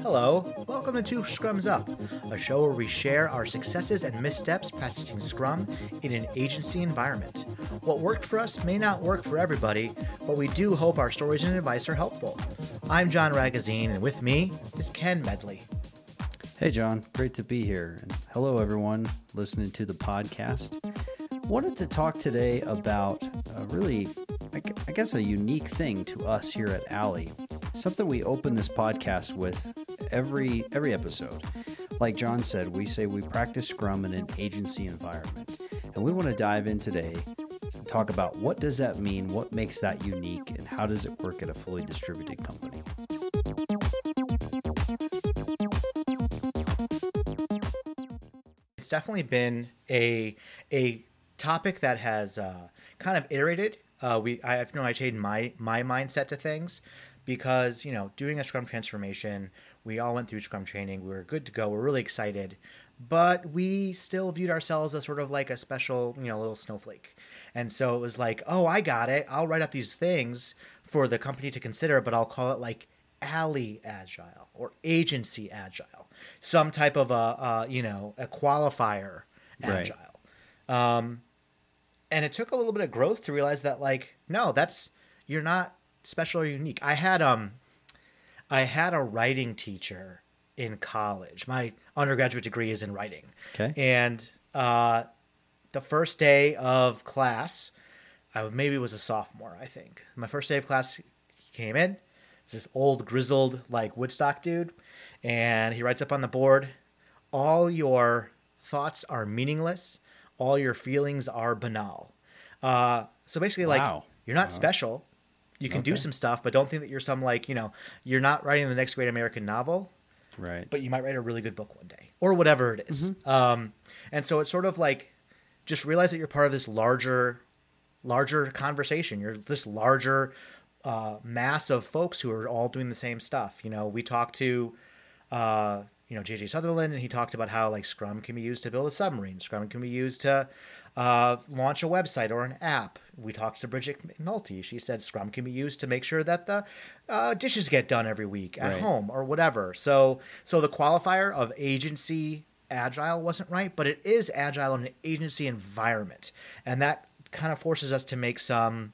Hello, welcome to Two Scrums Up, a show where we share our successes and missteps practicing Scrum in an agency environment. What worked for us may not work for everybody, but we do hope our stories and advice are helpful. I'm John Ragazine, and with me is Ken Medley. Hey John, great to be here. And hello everyone listening to the podcast. Wanted to talk today about I guess a unique thing to us here at Alley. Something we open this podcast with every episode. Like John said, we say we practice Scrum in an agency environment. And we want to dive in today and talk about what does that mean, what makes that unique, and how does it work at a fully distributed company. It's definitely been a topic that has kind of iterated. I changed my mindset to things because, doing a Scrum transformation, we all went through Scrum training. We were good to go. We're really excited, but we still viewed ourselves as sort of like a special, little snowflake. And so it was like, oh, I got it. I'll write up these things for the company to consider, but I'll call it like Alley Agile or Agency Agile, some type of a qualifier Agile. Right. And it took a little bit of growth to realize that, no, you're not special or unique. I had a writing teacher in college. My undergraduate degree is in writing. Okay. And the first day of class, maybe it was a sophomore, I think. My first day of class, he came in. It's this old, grizzled, Woodstock dude. And he writes up on the board, all your thoughts are meaningless. All your feelings are banal. So basically, you're not special. You can do some stuff, but don't think that you're some you're not writing the next great American novel. Right. But you might write a really good book one day or whatever it is. Mm-hmm. And so it's sort of just realize that you're part of this larger conversation. You're this larger mass of folks who are all doing the same stuff. We talked to J.J. Sutherland, and he talked about how Scrum can be used to build a submarine. Scrum can be used to launch a website or an app. We talked to Bridget McNulty. She said Scrum can be used to make sure that the dishes get done every week at home or whatever. So the qualifier of agency agile wasn't right, but it is agile in an agency environment. And that kind of forces us to make some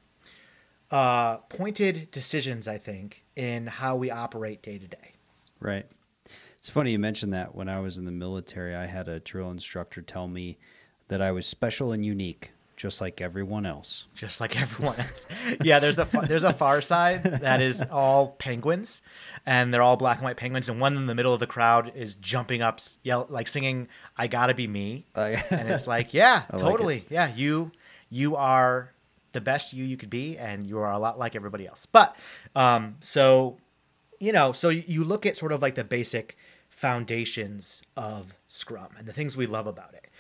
pointed decisions, I think, in how we operate day to day. Right. It's funny you mentioned that. When I was in the military, I had a drill instructor tell me that I was special and unique, just like everyone else. Just like everyone else. Yeah, there's a far side that is all penguins, and they're all black and white penguins, and one in the middle of the crowd is jumping up, singing, "I gotta be me," and it's yeah, totally, yeah, you are the best you could be, and you are a lot like everybody else. But so you look at sort of the basic foundations of Scrum and the things we love about it.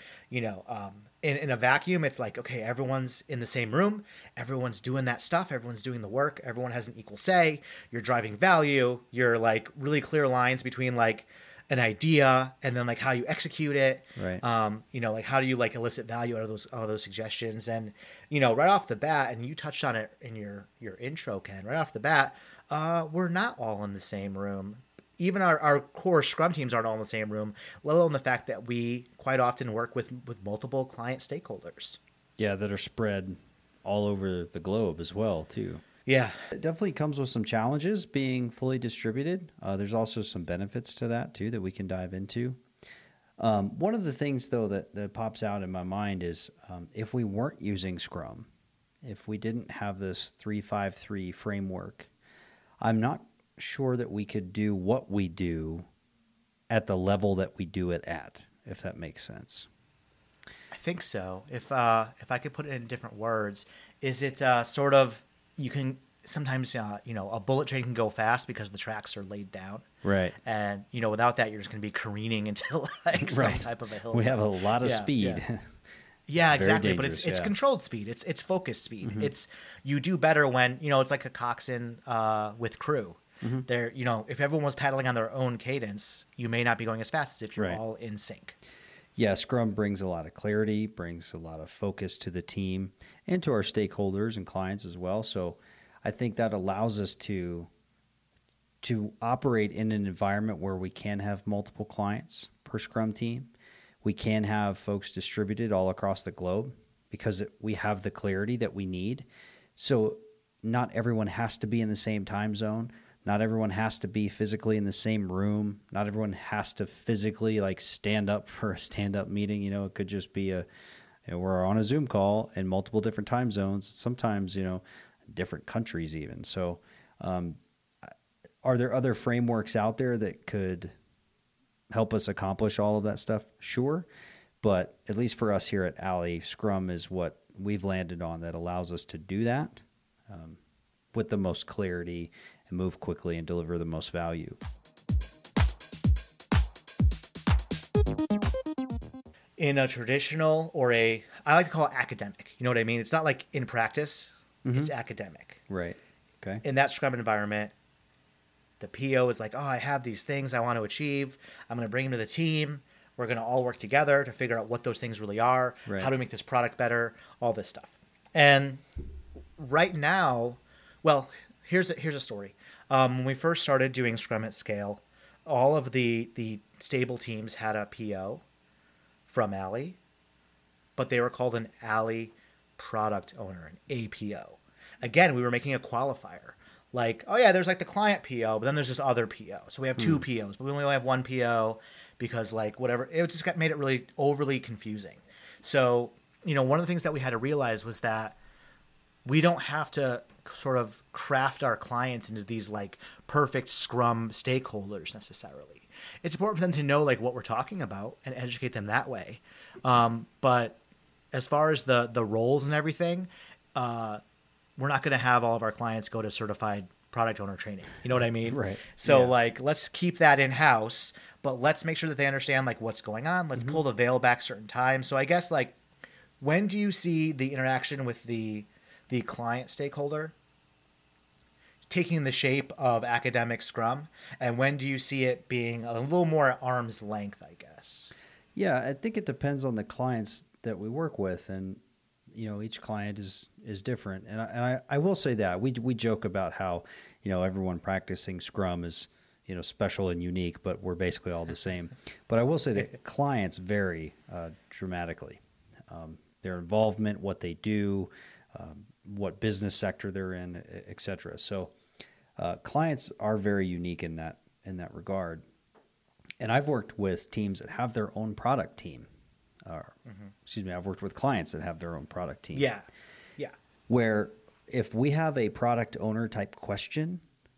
In a vacuum, it's okay, everyone's in the same room, everyone's doing that stuff, everyone's doing the work, everyone has an equal say, you're driving value, you're really clear lines between an idea and then how you execute it. Right. How do you elicit value out of those suggestions? And right off the bat, and you touched on it in your intro, Ken, right off the bat, we're not all in the same room. Even our core Scrum teams aren't all in the same room, let alone the fact that we quite often work with multiple client stakeholders. Yeah, that are spread all over the globe as well, too. Yeah. It definitely comes with some challenges being fully distributed. There's also some benefits to that, too, that we can dive into. One of the things, though, that pops out in my mind is if we weren't using Scrum, if we didn't have this 3-5-3 framework, I'm not sure that we could do what we do at the level that we do it at, if that makes sense. I think so. If I could put it in different words, is it sort of, you can sometimes, a bullet train can go fast because the tracks are laid down. Right. And, without that, you're just going to be careening into some type of a hillside. We have a lot of speed. Yeah. Yeah, exactly. But it's yeah. controlled speed. It's focused speed. Mm-hmm. It's, you do better when, it's like a coxswain with crew. Mm-hmm. There, if everyone was paddling on their own cadence, you may not be going as fast as if you're all in sync. Yeah, Scrum brings a lot of clarity, brings a lot of focus to the team and to our stakeholders and clients as well. So I think that allows us to to operate in an environment where we can have multiple clients per Scrum team. We can have folks distributed all across the globe because we have the clarity that we need. So not everyone has to be in the same time zone. Not everyone has to be physically in the same room. Not everyone has to physically like stand up for a stand-up meeting. It could just be we're on a Zoom call in multiple different time zones, sometimes, different countries even. So are there other frameworks out there that could help us accomplish all of that stuff? Sure. But at least for us here at Alley, Scrum is what we've landed on that allows us to do that with the most clarity and move quickly and deliver the most value. In a traditional I like to call it academic. You know what I mean? It's not like in practice. Mm-hmm. It's academic. Right. Okay. In that Scrum environment, the PO is like, oh, I have these things I want to achieve. I'm going to bring them to the team. We're going to all work together to figure out what those things really are, right. How to make this product better, all this stuff. And right now, well, here's a story. When we first started doing Scrum at scale, all of the stable teams had a PO from Alley, but they were called an Alley product owner, an APO. Again, we were making a qualifier. Like, oh yeah, there's like the client PO, but then there's this other PO. So we have two POs, but we only have one PO because like whatever. It just made it really overly confusing. So, one of the things that we had to realize was that we don't have to sort of craft our clients into these like perfect Scrum stakeholders necessarily. It's important for them to know like what we're talking about and educate them that way. But as far as the roles and everything, we're not going to have all of our clients go to certified product owner training. You know what I mean? Right. So let's keep that in house, but let's make sure that they understand like what's going on. Let's pull the veil back certain times. So I guess like, when do you see the interaction with the client stakeholder taking the shape of academic Scrum, and when do you see it being a little more at arm's length, I guess? Yeah, I think it depends on the clients that we work with, and each client is different. And I will say that we joke about how everyone practicing Scrum is special and unique, but we're basically all the same. But I will say that clients vary dramatically. Their involvement, what they do, what business sector they're in, et cetera. So clients are very unique in that regard. And I've worked with teams that have their own product team. I've worked with clients that have their own product team. Yeah. Where if we have a product owner type question,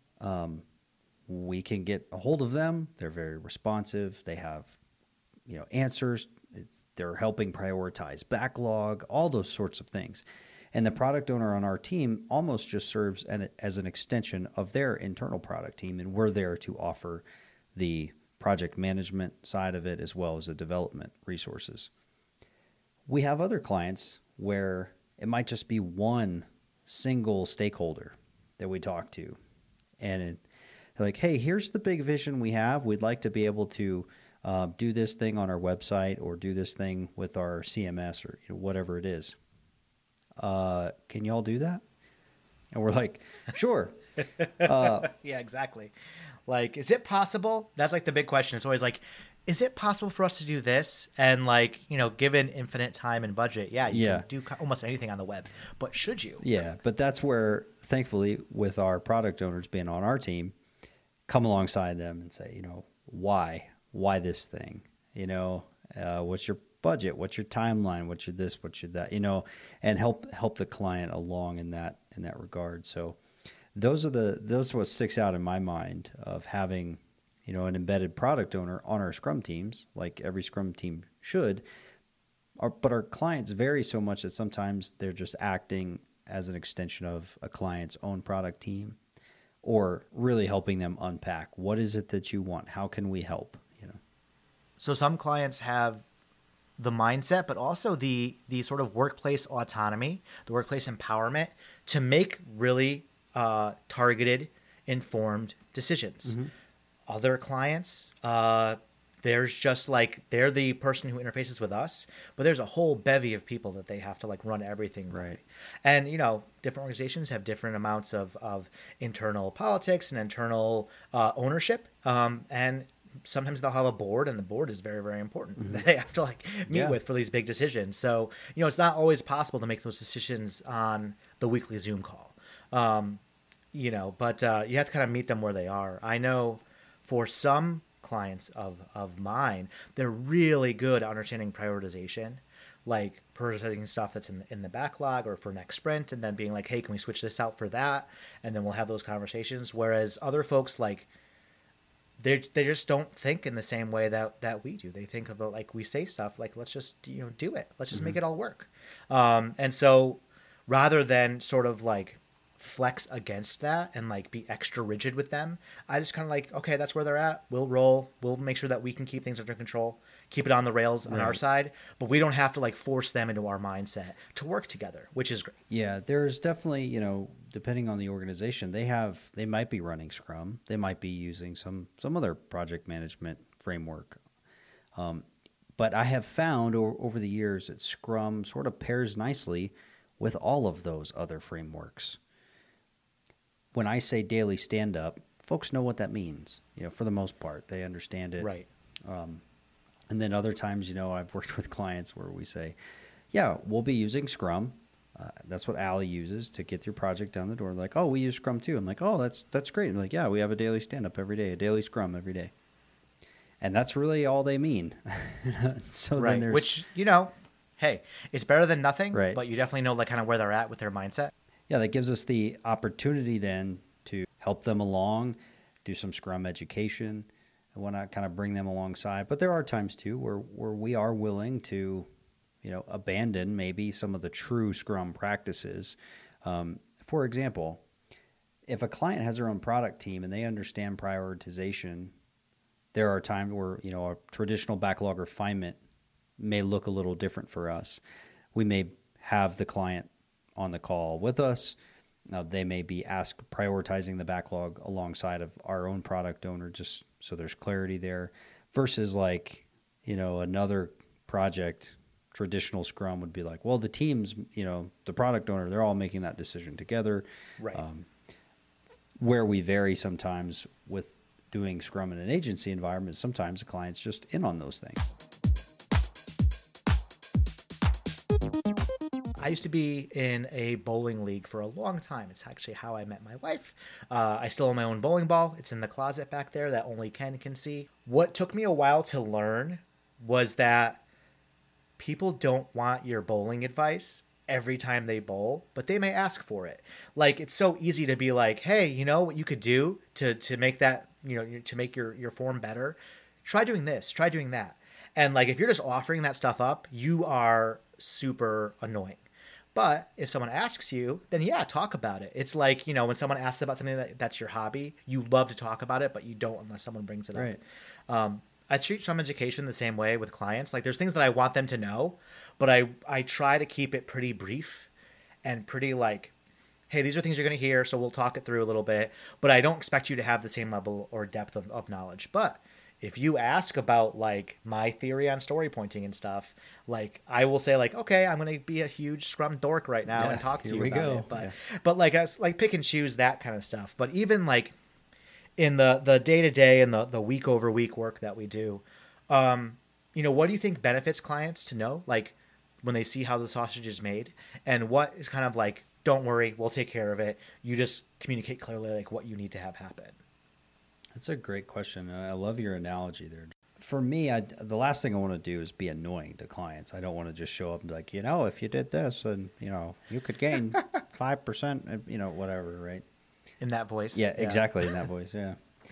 we can get a hold of them. They're very responsive. They have, answers. They're helping prioritize backlog, all those sorts of things. And the product owner on our team almost just serves as an extension of their internal product team, and we're there to offer the project management side of it as well as the development resources. We have other clients where it might just be one single stakeholder that we talk to. And they're like, hey, here's the big vision we have. We'd like to be able to do this thing on our website or do this thing with our CMS or whatever it is. Can you all do that? And we're like, sure. Yeah, exactly. Like, is it possible? That's like the big question. It's always like, is it possible for us to do this? And like, given infinite time and budget, you can do almost anything on the web. But should you? Yeah, but that's where, thankfully, with our product owners being on our team, come alongside them and say, why this thing? What's your budget? What's your timeline? What's your this? What's your that? And help the client along in that regard. So those are what sticks out in my mind of having an embedded product owner on our Scrum teams, like every Scrum team should. But our clients vary so much that sometimes they're just acting as an extension of a client's own product team, or really helping them unpack what is it that you want? How can we help? So some clients have the mindset, but also the sort of workplace autonomy, the workplace empowerment to make really targeted, informed decisions. Mm-hmm. Other clients there's just like they're the person who interfaces with us, but there's a whole bevy of people that they have to like run everything by. Right. And different organizations have different amounts of internal politics and internal ownership, and sometimes they'll have a board, and the board is very, very important that they have to like meet with for these big decisions. So it's not always possible to make those decisions on the weekly Zoom call. But you have to kind of meet them where they are. I know for some clients of mine, they're really good at understanding prioritization, like prioritizing stuff that's in the backlog or for next sprint, and then being like, hey, can we switch this out for that? And then we'll have those conversations. Whereas other folks, like, they just don't think in the same way that we do. They think of it like we say stuff like, let's just do it. Let's just make it all work. And so rather than sort of like flex against that and like be extra rigid with them, I just kind of like, okay, that's where they're at. We'll roll. We'll make sure that we can keep things under control, keep it on the rails on our side, but we don't have to like force them into our mindset to work together, which is great. Yeah, there's definitely, depending on the organization, they might be running Scrum, they might be using some other project management framework. But I have found over the years that Scrum sort of pairs nicely with all of those other frameworks. When I say daily stand-up, folks know what that means. For the most part, they understand it. Right. And then other times, I've worked with clients where we say, yeah, we'll be using Scrum. That's what Allie uses to get your project down the door. Like, oh, we use Scrum too. I'm like, oh, that's great. I'm like, yeah, we have a daily stand-up every day, a daily Scrum every day. And that's really all they mean. So right. Then there's... Which, hey, it's better than nothing, right. But you definitely know like kind of where they're at with their mindset. Yeah, that gives us the opportunity then to help them along, do some Scrum education, and whatnot, kind of bring them alongside. But there are times too where we are willing to, abandon maybe some of the true Scrum practices. For example, if a client has their own product team and they understand prioritization, there are times where a traditional backlog refinement may look a little different for us. We may have the client on the call with us. They may be prioritizing the backlog alongside of our own product owner, just so there's clarity there, versus like, another project, traditional Scrum would be like, well, the teams, the product owner, they're all making that decision together. Right. Where we vary sometimes with doing Scrum in an agency environment, sometimes the client's just in on those things. I used to be in a bowling league for a long time. It's actually how I met my wife. I still own my own bowling ball. It's in the closet back there that only Ken can see. What took me a while to learn was that people don't want your bowling advice every time they bowl, but they may ask for it. Like, it's so easy to be like, hey, what you could do to make that, to make your form better? Try doing this, try doing that. And like, if you're just offering that stuff up, you are super annoying. But if someone asks you, then yeah, talk about it. It's like, when someone asks about something that's your hobby, you love to talk about it, but you don't unless someone brings it right. up. I treat Scrum education the same way with clients. Like, there's things that I want them to know, but I try to keep it pretty brief and pretty like, hey, these are things you're going to hear, so we'll talk it through a little bit. But I don't expect you to have the same level or depth of knowledge. But if you ask about like my theory on story pointing and stuff, like I will say like, okay, I'm going to be a huge Scrum dork right now and talk to you about it. But like us, like pick and choose that kind of stuff. But even like in the day-to-day and the week over week work that we do, what do you think benefits clients to know? Like when they see how the sausage is made, and what is kind of like, don't worry, we'll take care of it. You just communicate clearly like what you need to have happen. That's a great question. I love your analogy there. For me, the last thing I want to do is be annoying to clients. I don't want to just show up and be like, if you did this, then, you could gain 5%, whatever, right? In that voice. Yeah, exactly. In that voice. Yeah.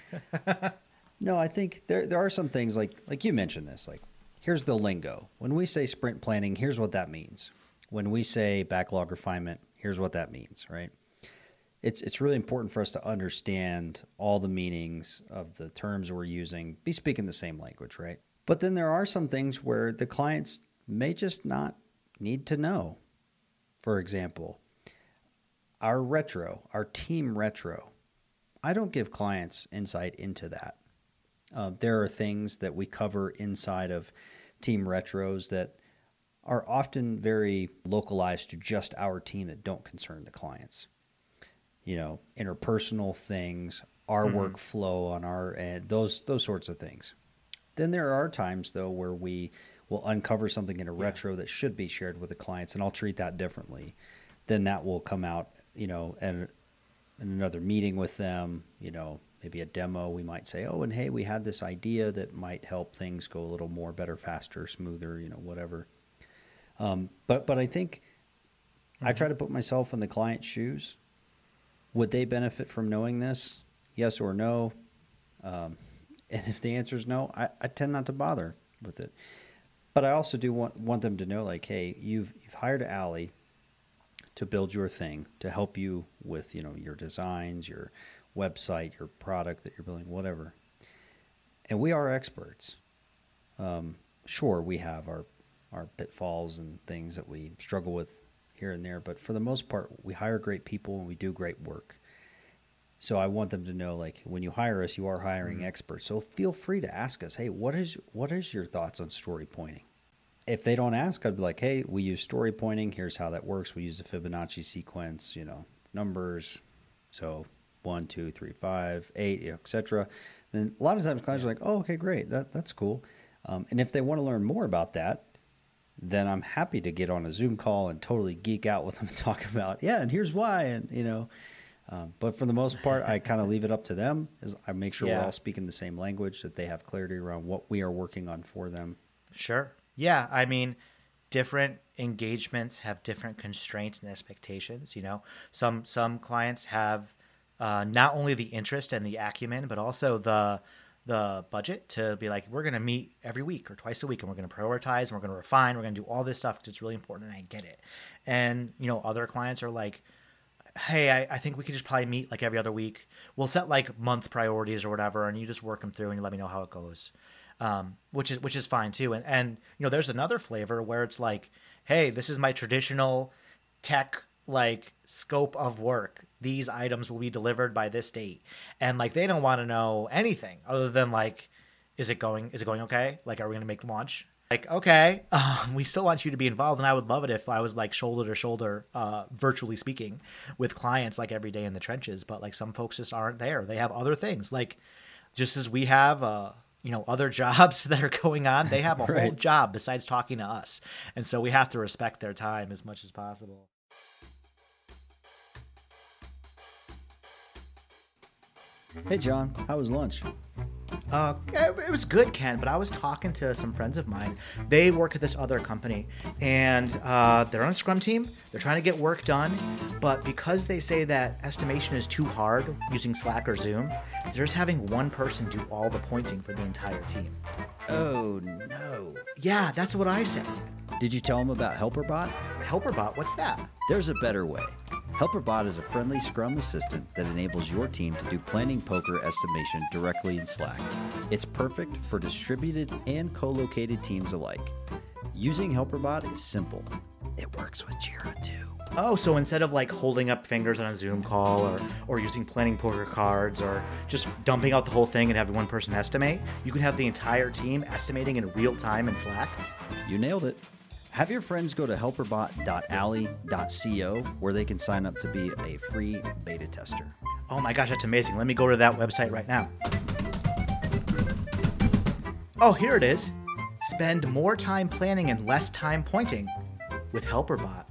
No, I think there are some things like you mentioned this, like here's the lingo. When we say sprint planning, here's what that means. When we say backlog refinement, here's what that means, right? It's really important for us to understand all the meanings of the terms we're using, be speaking the same language, right? But then there are some things where the clients may just not need to know. For example, our team retro, I don't give clients insight into that. There are things that we cover inside of Team Retros that are often very localized to just our team that don't concern the clients. Interpersonal things, our workflow on our end, those sorts of things. Then there are times, though, where we will uncover something in a retro that should be shared with the clients, and I'll treat that differently. Then that will come out, in another meeting with them, maybe a demo. We might say, oh, and hey, we had this idea that might help things go a little more better, faster, smoother, whatever. But I think I try to put myself in the client's shoes. Would they benefit from knowing this? Yes or no? And if the answer is no, I tend not to bother with it. But I also do want them to know, like, hey, you've hired Allie to build your thing, to help you with, your designs, your website, your product that you're building, whatever. And we are experts. Sure, we have our pitfalls and things that we struggle with here and there, but for the most part, we hire great people and we do great work. So I want them to know, like, when you hire us, you are hiring experts. So feel free to ask us, hey, what is your thoughts on story pointing? If they don't ask, I'd be like, hey, we use story pointing. Here's how that works. We use the Fibonacci sequence, numbers. So 1, 2, 3, 5, 8, etc. Then a lot of times clients are like, oh, okay, great. That's cool. And if they want to learn more about that, then I'm happy to get on a Zoom call and totally geek out with them and talk about, and here's why. And, but for the most part, I kind of leave it up to them. As I make sure we're all speaking the same language, that they have clarity around what we are working on for them. Sure. Yeah. I mean, different engagements have different constraints and expectations. Some clients have not only the interest and the acumen, but also the budget to be like, we're going to meet every week or twice a week, and we're going to prioritize, and we're going to refine, we're going to do all this stuff because it's really important, and I get it. And, other clients are like, hey, I think we could just probably meet like every other week. We'll set like month priorities or whatever, and you just work them through and you let me know how it goes. Which is fine too. And there's another flavor where it's like, hey, this is my traditional tech like scope of work. These items will be delivered by this date. And like, they don't want to know anything other than like, is it going okay? Like, are we going to make launch? Like, okay, we still want you to be involved. And I would love it if I was like shoulder to shoulder, virtually speaking, with clients like every day in the trenches. But like, some folks just aren't there. They have other things. Like, just as we have, other jobs that are going on, they have a whole job besides talking to us. And so we have to respect their time as much as possible. Hey, John, how was lunch? It was good, Ken, but I was talking to some friends of mine. They work at this other company, and they're on a Scrum team. They're trying to get work done, but because they say that estimation is too hard using Slack or Zoom, they're just having one person do all the pointing for the entire team. Oh, no. Yeah, that's what I said. Did you tell them about HelperBot? HelperBot? What's that? There's a better way. HelperBot is a friendly Scrum assistant that enables your team to do planning poker estimation directly in Slack. It's perfect for distributed and co-located teams alike. Using HelperBot is simple. It works with Jira too. Oh, so instead of like holding up fingers on a Zoom call or using planning poker cards or just dumping out the whole thing and having one person estimate, you can have the entire team estimating in real time in Slack? You nailed it. Have your friends go to helperbot.ally.co where they can sign up to be a free beta tester. Oh my gosh, that's amazing. Let me go to that website right now. Oh, here it is. Spend more time planning and less time pointing with HelperBot.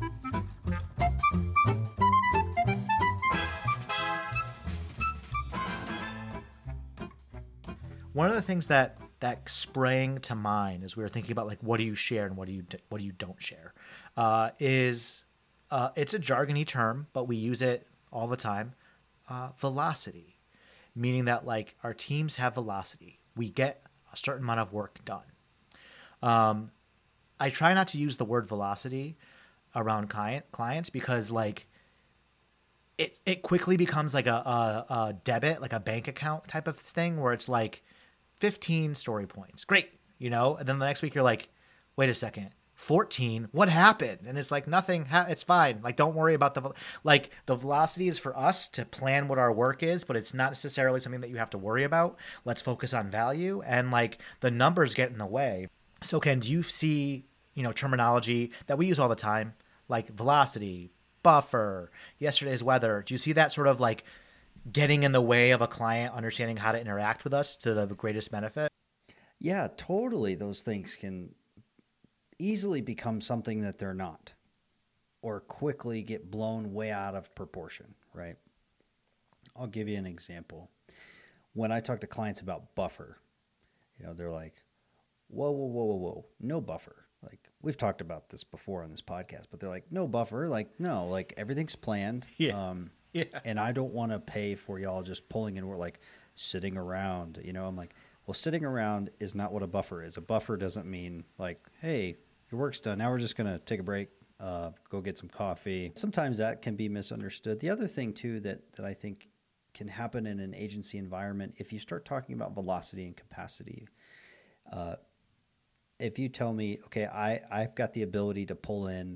One of the things that sprang to mind as we were thinking about like what do you share and what do you don't share is it's a jargony term, but we use it all the time. Velocity, meaning that like our teams have velocity. We get a certain amount of work done. I try not to use the word velocity around clients because like it quickly becomes like a debit, like a bank account type of thing where it's like 15 story points. Great. And then the next week you're like, wait a second. 14, what happened? And it's like nothing, it's fine. Like, don't worry about the velocity is for us to plan what our work is, but it's not necessarily something that you have to worry about. Let's focus on value, and like the numbers get in the way. So Ken, do you see, terminology that we use all the time, like velocity, buffer, yesterday's weather? Do you see that sort of like getting in the way of a client understanding how to interact with us to the greatest benefit? Yeah, totally. Those things can easily become something that they're not, or quickly get blown way out of proportion, right? I'll give you an example. When I talk to clients about buffer, they're like, whoa, whoa, whoa, whoa, whoa, no buffer. Like, we've talked about this before on this podcast, but they're like, no buffer. Like, no, like everything's planned. Yeah. Yeah. And I don't want to pay for y'all just pulling in. We're like sitting around, I'm like, well, sitting around is not what a buffer is. A buffer doesn't mean like, hey, your work's done. Now we're just going to take a break, go get some coffee. Sometimes that can be misunderstood. The other thing, too, that I think can happen in an agency environment, if you start talking about velocity and capacity, if you tell me, okay, I've got the ability to pull in,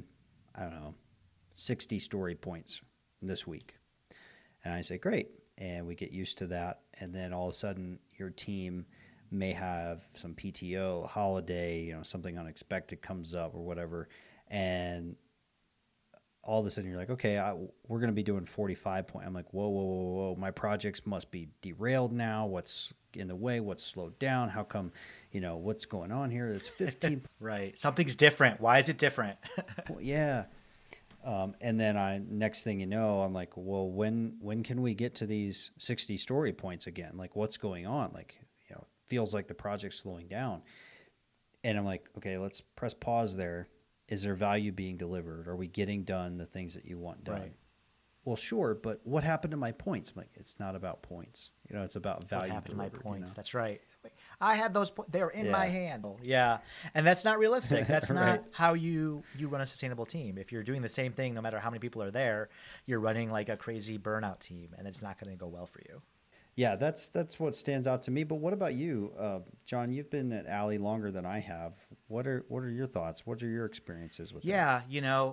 60 story points this week. And I say, great. And we get used to that. And then all of a sudden, your team may have some PTO, a holiday, something unexpected comes up or whatever. And all of a sudden you're like, okay, we're going to be doing 45 points. I'm like, whoa, whoa, whoa, whoa. My projects must be derailed now. What's in the way? What's slowed down? How come, what's going on here? It's 15. Right. Something's different. Why is it different? Yeah. And then next thing you know, I'm like, well, when can we get to these 60 story points again? Like, what's going on? Like, feels like the project's slowing down. And I'm like, okay, let's press pause there. Is there value being delivered? Are we getting done the things that you want done? Right. Well, sure, but what happened to my points? I'm like, it's not about points. It's about value. What happened to my points? That's right. I had those points. They were in my hand. Yeah. And that's not realistic. That's not right. How you run a sustainable team. If you're doing the same thing, no matter how many people are there, you're running like a crazy burnout team, and it's not going to go well for you. Yeah, that's what stands out to me. But what about you, John? You've been at Alley longer than I have. What are your thoughts? What are your experiences with that? Yeah,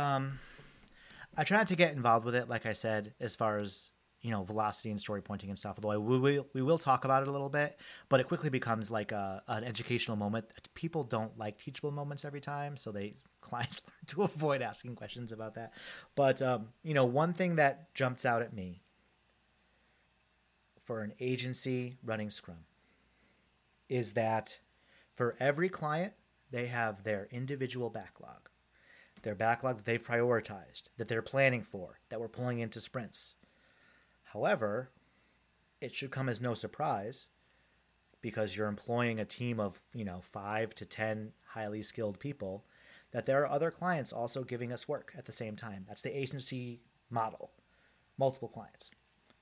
I try not to get involved with it, like I said, as far as velocity and story pointing and stuff. Although we will talk about it a little bit, but it quickly becomes like an educational moment. People don't like teachable moments every time, so clients learn to avoid asking questions about that. But one thing that jumps out at me for an agency running Scrum is that for every client, they have their individual backlog, their backlog that they've prioritized, that they're planning for, that we're pulling into sprints. However, it should come as no surprise, because you're employing a team of 5 to 10 highly skilled people, that there are other clients also giving us work at the same time. That's the agency model, multiple clients.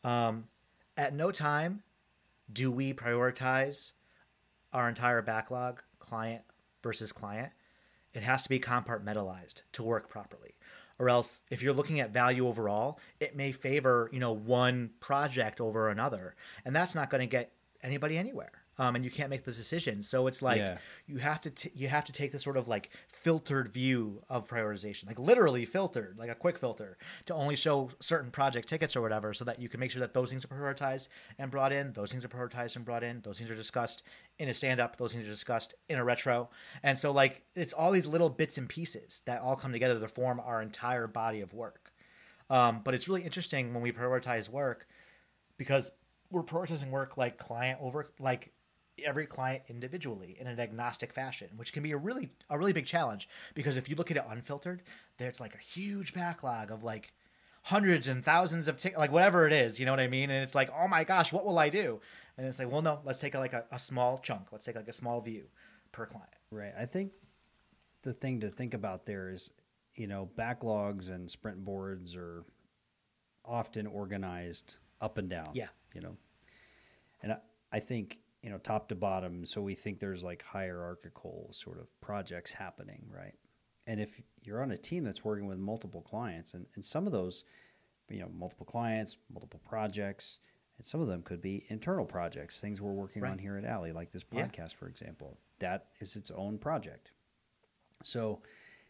At no time do we prioritize our entire backlog, client versus client. It has to be compartmentalized to work properly. Or else, if you're looking at value overall, it may favor, one project over another. And that's not going to get anybody anywhere. And you can't make those decisions. So it's like you have to take this sort of like filtered view of prioritization, like literally filtered, like a quick filter, to only show certain project tickets or whatever, so that you can make sure that those things are prioritized and brought in, those things are prioritized and brought in, those things are discussed in a stand-up, those things are discussed in a retro. And so like it's all these little bits and pieces that all come together to form our entire body of work. But it's really interesting when we prioritize work, because we're prioritizing work like client over like every client individually in an agnostic fashion, which can be a really big challenge, because if you look at it unfiltered, there's like a huge backlog of like hundreds and thousands of like whatever it is, you know what I mean? And it's like, oh my gosh, what will I do? And it's like, well, no, let's take like a small chunk. Let's take like a small view per client. Right. I think the thing to think about there is, backlogs and sprint boards are often organized up and down. Yeah. And I think, top to bottom. So we think there's like hierarchical sort of projects happening, right? And if you're on a team that's working with multiple clients, and some of those, multiple clients, multiple projects, and some of them could be internal projects, things we're working on here at Alley, like this podcast, for example. That is its own project. So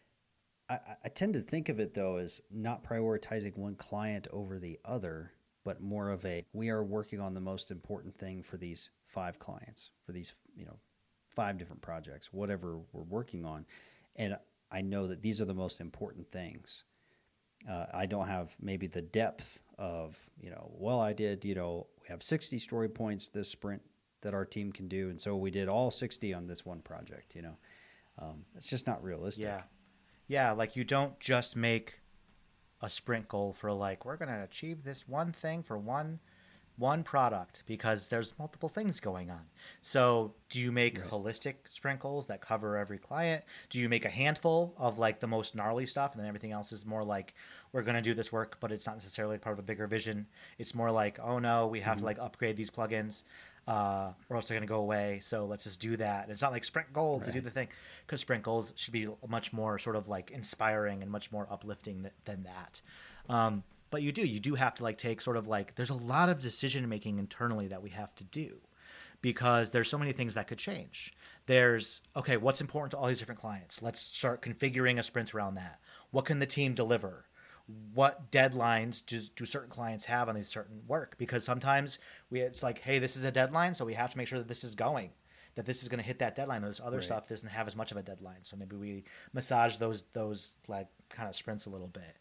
I tend to think of it though as not prioritizing one client over the other, but more of a we are working on the most important thing for these 5 clients, for these 5 different projects, whatever we're working on, and I know that these are the most important things. I don't have maybe the depth of well, I did we have 60 story points this sprint that our team can do, and so we did all 60 on this one project. It's just not realistic. Yeah, like you don't just make a sprint goal for like we're going to achieve this one thing for one product because there's multiple things going on. So do you make holistic sprint goals that cover every client? Do you make a handful of like the most gnarly stuff and then everything else is more like we're going to do this work, but it's not necessarily part of a bigger vision. It's more like, oh no, we have to like upgrade these plugins or else they're going to go away. So let's just do that. And it's not like sprint goal to do the thing, because sprint goals should be much more sort of like inspiring and much more uplifting than that. But you do have to like take sort of like there's a lot of decision making internally that we have to do because there's so many things that could change. There's, okay, what's important to all these different clients? Let's start configuring a sprint around that. What can the team deliver? What deadlines do certain clients have on these certain work? Because sometimes it's like, hey, this is a deadline, so we have to make sure that this is going, that this is going to hit that deadline. Those other stuff doesn't have as much of a deadline. So maybe we massage those like kind of sprints a little bit.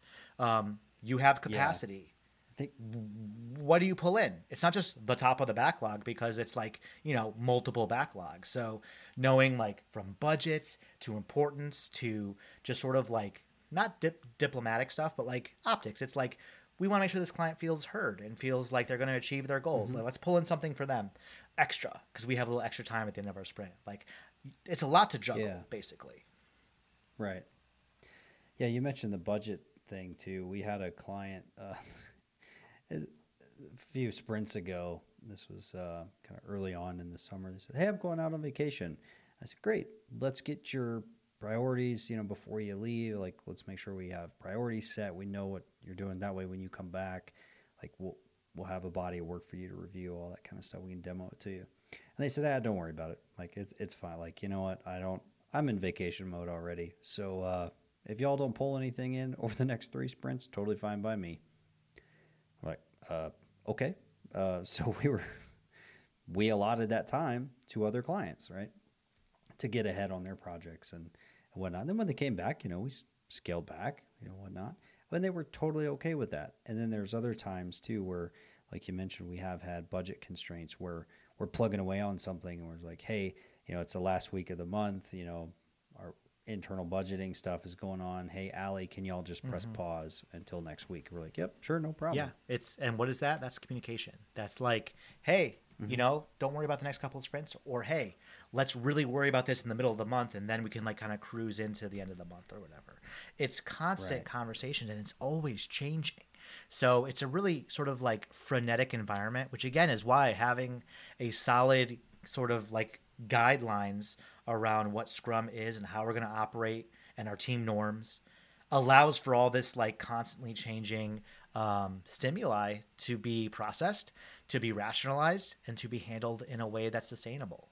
You have capacity. I think what do you pull in? It's not just the top of the backlog because it's like, multiple backlogs. So knowing like from budgets to importance to just sort of like not diplomatic stuff, but like optics. It's like we want to make sure this client feels heard and feels like they're going to achieve their goals. Like, let's pull in something for them extra because we have a little extra time at the end of our sprint. Like it's a lot to juggle, basically. Right. Yeah, you mentioned the budget thing too. We had a client a few sprints ago. This was kind of early on in the summer. They said, "Hey, I'm going out on vacation." I said, "Great. Let's get your priorities, before you leave. Like, let's make sure we have priorities set. We know what you're doing. That way, when you come back, like we'll have a body of work for you to review, all that kind of stuff. We can demo it to you." And they said, "Don't worry about it. Like, it's fine. Like, you know what? I'm in vacation mode already. So if y'all don't pull anything in over the next 3 sprints, totally fine by me." I'm like, okay. So we allotted that time to other clients, right, to get ahead on their projects and whatnot. And then when they came back, we scaled back, whatnot. And they were totally okay with that. And then there's other times too where, like you mentioned, we have had budget constraints where we're plugging away on something and we're like, hey, it's the last week of the month, our internal budgeting stuff is going on. Hey, Allie, can y'all just press pause until next week? We're like, yep, sure, no problem. Yeah, and what is that? That's communication. That's like, hey, don't worry about the next couple of sprints, or hey, let's really worry about this in the middle of the month, and then we can like kind of cruise into the end of the month or whatever. It's constant conversation, and it's always changing. So it's a really sort of like frenetic environment, which again is why having a solid sort of like guidelines around what Scrum is and how we're going to operate and our team norms allows for all this like constantly changing stimuli to be processed, to be rationalized, and to be handled in a way that's sustainable.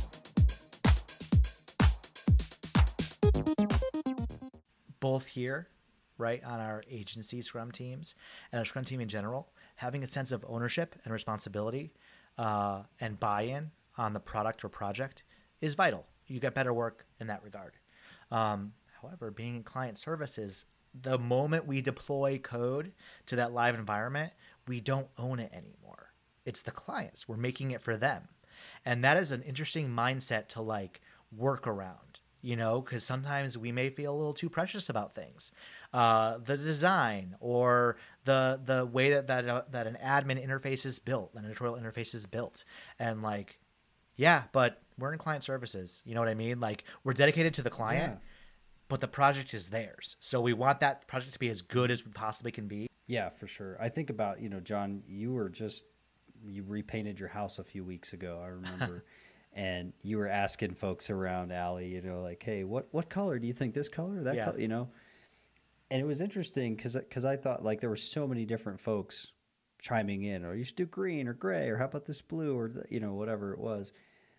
Both here, right, on our agency Scrum teams and our Scrum team in general, having a sense of ownership and responsibility and buy-in on the product or project is vital. You get better work in that regard. However, being in client services, the moment we deploy code to that live environment, we don't own it anymore. It's the clients. We're making it for them. And that is an interesting mindset to like work around, because sometimes we may feel a little too precious about things. The design or the way that an admin interface is built, an editorial interface is built. And like, yeah, but we're in client services. You know what I mean? Like we're dedicated to the client, but the project is theirs. So we want that project to be as good as we possibly can be. Yeah, for sure. I think about, John, you repainted your house a few weeks ago, I remember. And you were asking folks around Allie, like, hey, what color do you think, this color or that color, And it was interesting because I thought like there were so many different folks chiming in, or you should do green or gray, or how about this blue, or whatever it was.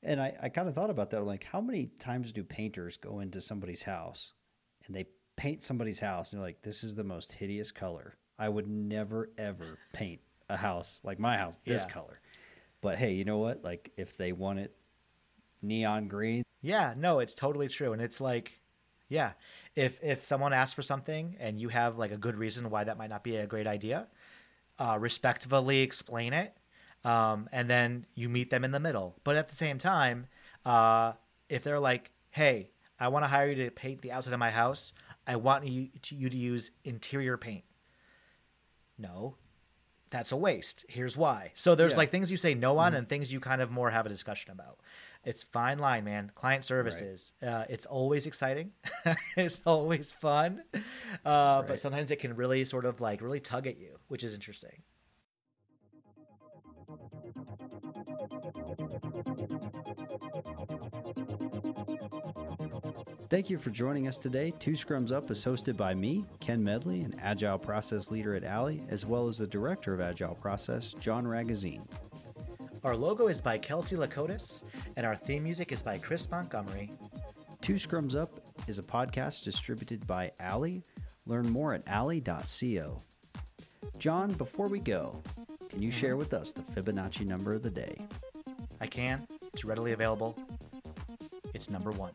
And I kind of thought about that. I'm like, how many times do painters go into somebody's house and they paint somebody's house and they're like, this is the most hideous color. I would never, ever paint a house like my house this color. But hey, you know what? Like, if they want it neon green. Yeah, no, it's totally true. And it's like, yeah, if someone asks for something and you have like a good reason why that might not be a great idea, respectfully explain it. And then you meet them in the middle. But at the same time, if they're like, hey, I want to hire you to paint the outside of my house, I want you to use interior paint. No, that's a waste. Here's why. So there's like things you say no on and things you kind of more have a discussion about. It's fine line, man. Client services. Right. It's always exciting. It's always fun. But sometimes it can really sort of like really tug at you, which is interesting. Thank you for joining us today. Two Scrums Up is hosted by me, Ken Medley, an Agile Process Leader at Alley, as well as the Director of Agile Process, John Ragazine. Our logo is by Kelsey Lakotis, and our theme music is by Chris Montgomery. Two Scrums Up is a podcast distributed by Alley. Learn more at alley.co. John, before we go, can you share with us the Fibonacci number of the day? I can. It's readily available. It's number 1.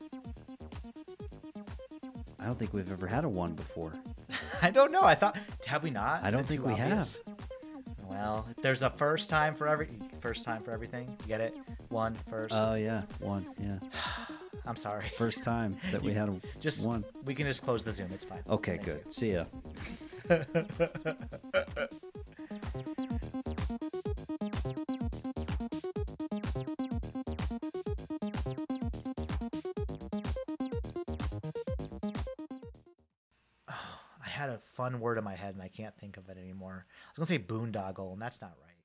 I don't think we've ever had a 1 before. I don't know. Have we not? I don't think we have. Well, there's a first time for everything. You get it? 1 first. Oh, yeah. 1, yeah. I'm sorry. First time that we had a 1. We can just close the Zoom. It's fine. Okay, Thank good. You. See ya. I had a fun word in my head and I can't think of it anymore. I was going to say boondoggle, and that's not right.